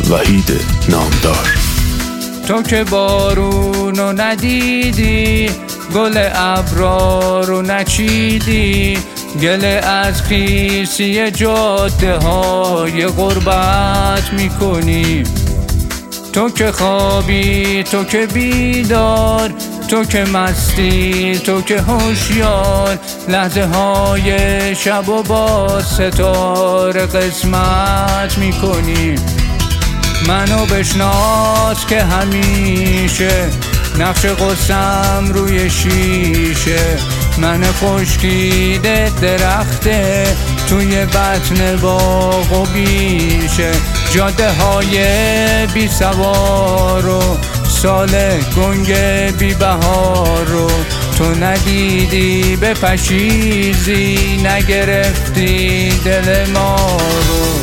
وحید نامدار. تو که بارونو ندیدی، گل ابرا رو نچیدی، گله از خیسی جاده های غربت میکنی. تو که خوابی، تو که بیدار، تو که مستی، تو که هوشیار، لحظه های شب و با ستاره قسمت میکنی. منو بشناس که همیشه نقش قصم روی شیشه، من خشکیده درخته توی بطن باغ و بیشه، جاده های بی سوار و سال گنگ بی بهار رو تو ندیدی به پشیزی، نگرفتی دل ما رو.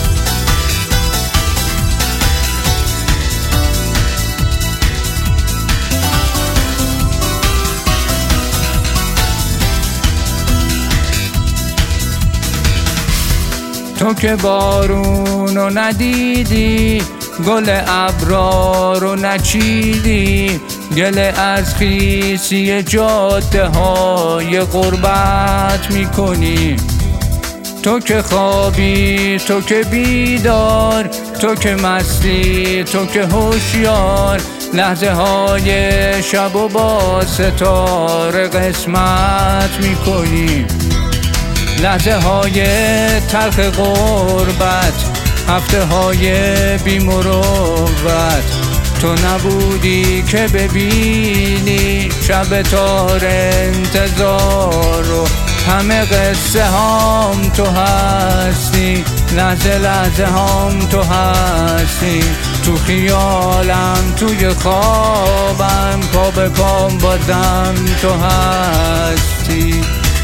تو که بارونو ندیدی، گل ابرا رو نچیدی، گله از خیسی جاده های غربت میکنی. تو که خوابی، تو که بیدار، تو که مستی، تو که هوشیار، لحظه های شب و با ستاره قسمت میکنی. لحظه های تلخ غربت، هفته های بی مروت، تو نبودی که ببینی شب تار انتظار و همه قصه هام تو هستی، لحظه لحظه هام تو هستی، تو خیالم توی خوابم، پا به پام بازم تو هستی.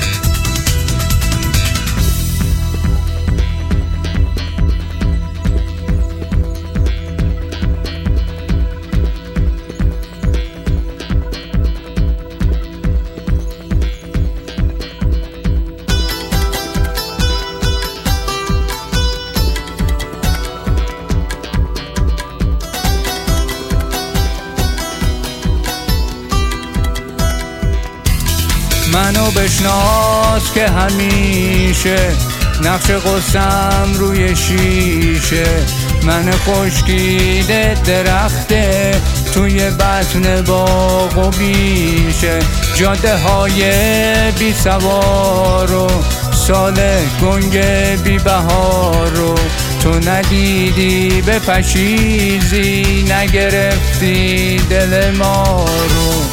منو بشناس که همیشه نقش قصم روی شیشه، من خشکیده درخته توی بطن باغ و بیشه، جاده های بی سوار و سال گنگ بی بهار رو تو ندیدی به پشیزی، نگرفتی دل ما رو.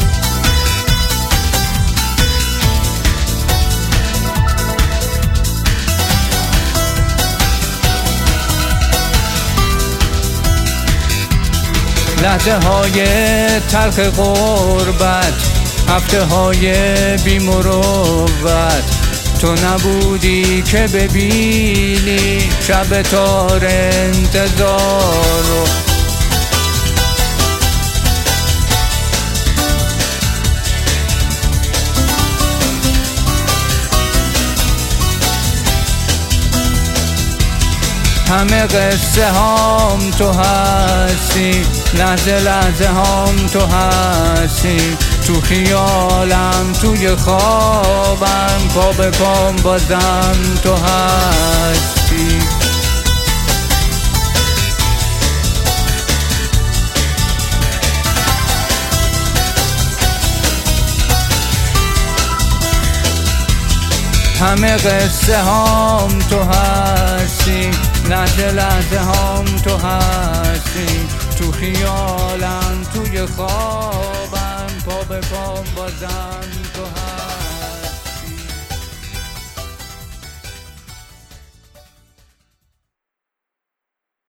لحظه های تلخ غربت، هفته های بی مروت، تو نبودی که ببینی شب تار انتظار رو. همه قصه هام تو هستی، لحظه لحظه هام تو هستی، تو خیالم توی خوابم، پا به پام بازم تو هستی. همه قصه هام تو هستی، لحظه لحظه هام تو هستی، تو خیالم توی خوابم، پا به پام بازم